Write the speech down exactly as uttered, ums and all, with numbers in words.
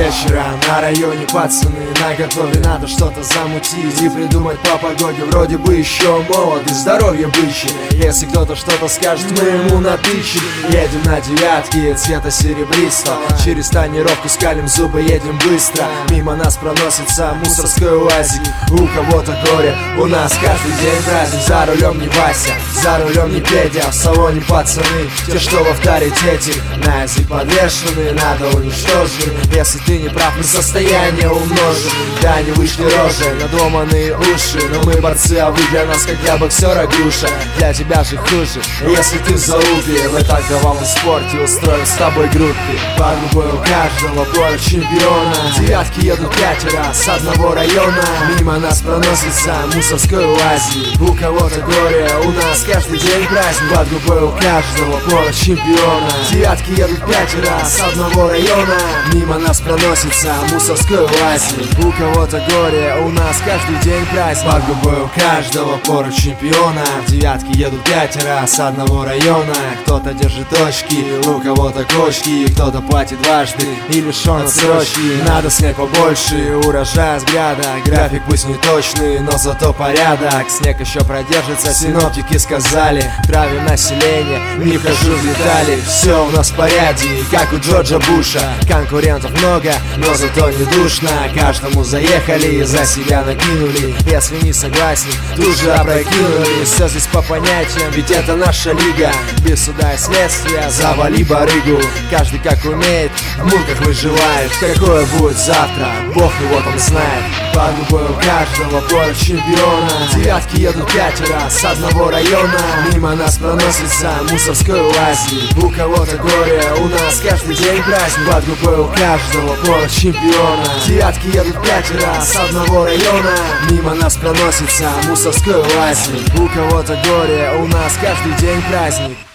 вечера на районе пацаны наготове, надо что-то замутить и придумать по погоде. Вроде бы еще молод и здоровье бычье, если кто-то что-то скажет, мы ему натычем. Едем на девятке цвета серебристого, через тонировку скалим зубы, едем быстро. Мимо нас проносится мусорской УАЗик. У кого-то горе, у нас каждый день праздник. За рулем не Вася, за рулем не Петя, в салоне пацаны, те, что в авторитете. На язык подвешены, надо уничтожить. Если ты не прав, мы состояние умножим. Да, не вышли рожи, надуманные уши, но мы борцы, а вы для нас как для боксера груша. Для тебя же хуже, если ты в залупе. В итоговом спорте устроим с тобой группы. Под губой у каждого поля чемпиона. Девятки едут пятеро с одного района. Мимо нас проносится мусорской УАЗик. У кого-то горе, у нас каждый день праздник. Под губой у каждого поля чемпиона. Девятки едут пятеро с одного района. Мимо нас проносится мусорской УАЗик. У кого-то горе, у нас каждый день праздник. Под губой у каждого поля чемпиона. Девятки едут пятеро с одного района. Кто-то держит точки, у кого-то кочки, кто-то платит дважды и лишен отсрочки. Надо снять побольше урожая с гряда. График пусть не точный, но зато порядок. Снег еще продержится, синоптики сказали. Травим население, не хожу в детали. Все у нас в порядке, как у Джорджа Буша. Конкурентов много, но зато не душно. Каждому заехали и за себя накинули. Если не согласен, тут же опрокинули. Все здесь по понятиям, ведь это наша лига. Без суда и следствия, завали барыгу. Каждый как умеет, в муках выживает. Какое будет завтра, Бог его там знает. Под губой у каждого поля чемпиона. Девятки едут пятеро с одного района. Мимо нас проносится мусорской УАЗик. У кого-то горе, у нас каждый день праздник. Под губой у каждого поля чемпиона. Девятки едут пятеро с одного района. Мимо нас проносится мусорской УАЗик. У кого-то горе, у нас каждый день праздник.